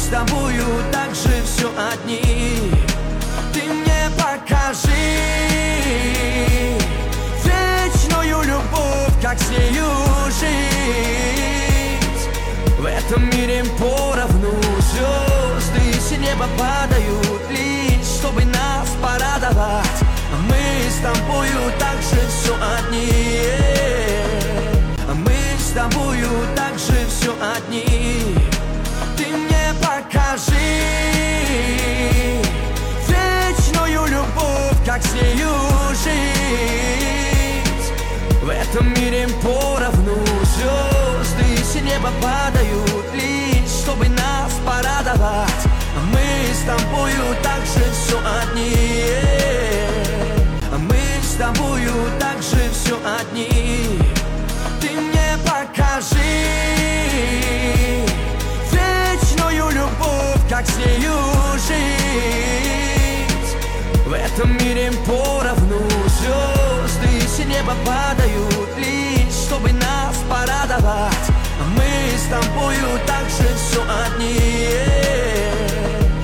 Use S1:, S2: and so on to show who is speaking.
S1: с тобою также все одни. Ты мне покажи вечную любовь, как с нею жить. В этом мире поровну звезды с неба падают лишь, чтобы нас порадовать. А мы с тобою также все одни. А мы с тобою также все одни. Ты мне покажи вечную любовь, как с нею жить. В этом мире поровну звезды с неба падают лишь, чтобы нас порадовать. А мы с тобою также все одни. А мы с тобою также все одни. Ты мне покажи вечную любовь, как с нею жить. В этом мире поровну звезды с неба падают лишь, чтобы нас порадовать.